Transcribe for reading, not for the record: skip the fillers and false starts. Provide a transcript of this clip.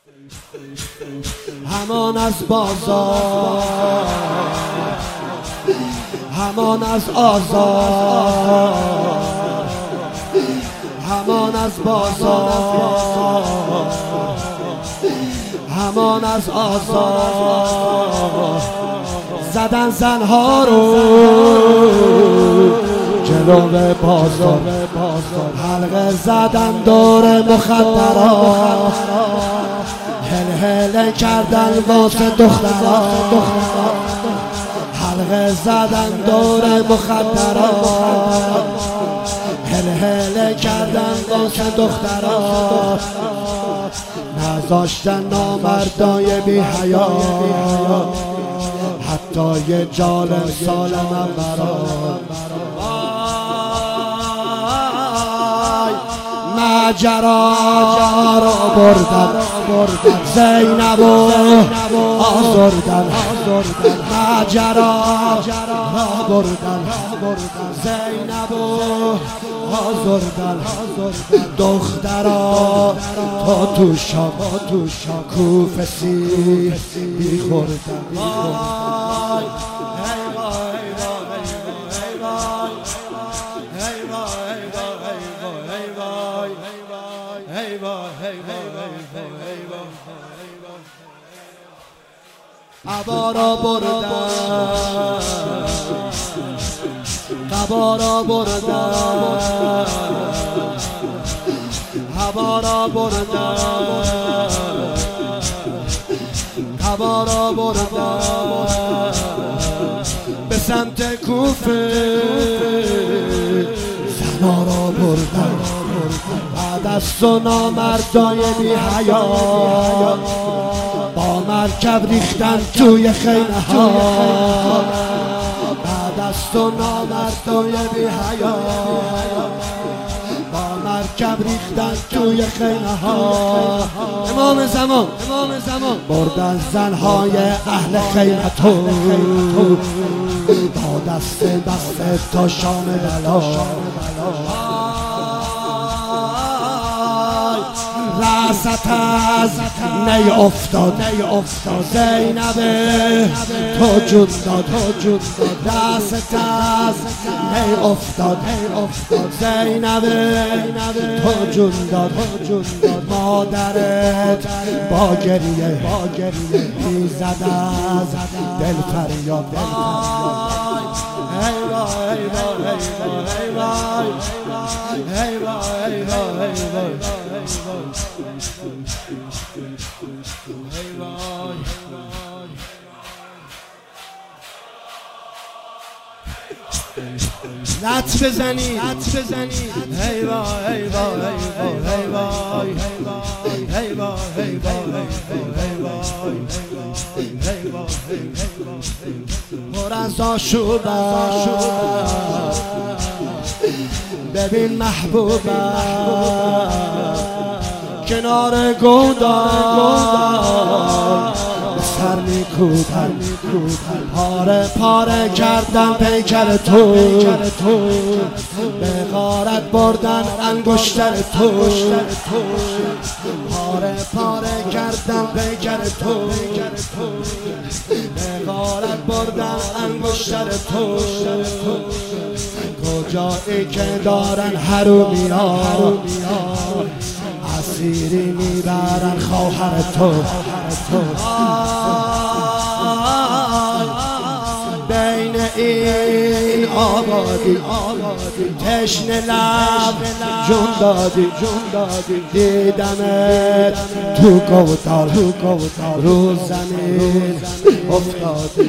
همان از بازار، همان از آزار، همان از بازار، همان از آزار. زدن زنها رو جلو بازار، حلقه زدن دور مخدرات، هل هل کردن واسه دخترات، حلقه زدن دور مخدرات، هل هل کردن واسه دخترات. نذاشتن نامردای بی حیا حتی یه جالب سالم برات. ماجرا را بردن زینبو آزردن، ماجرا را بردن زینبو آزردن. دخترا تا تو شام کوفه سیبی خوردن. عبارا بردن، قبارا بردن، عبارا بردن، قبارا بردن. به سمت کوفه زنا را بردن. بعد از تو نامردای بی حیا با مرکب ریختن توی خیمه ها. بعد از تو نامردای بی حیا با مرکب ریختن توی خیمه ها. امام زمان بردن زنهای اهل خیمتو با دست تا شام بلا. رأست از نی افتاد زینب تو جون داد. رأست از نی افتاد زینب تو جون داد. مادرت با گریه میزد از دل فریاد. لط بزنی هی وای هی وای هی وای هی وای هی وای پر از آشوبم. ببین محبوبم کنار گودال سر میکوبن. پاره کردن پیکر تو، به غارت بردن انگشتر تو. پاره کردن پیکر تو، به غارت بردن انگشتر تو. کجایی که دارن حرومیان اسیری میبرن خواهر تو. بین این آبادی تشنه لب جون دادی. دیدمت تو گودال رو زمین افتادی.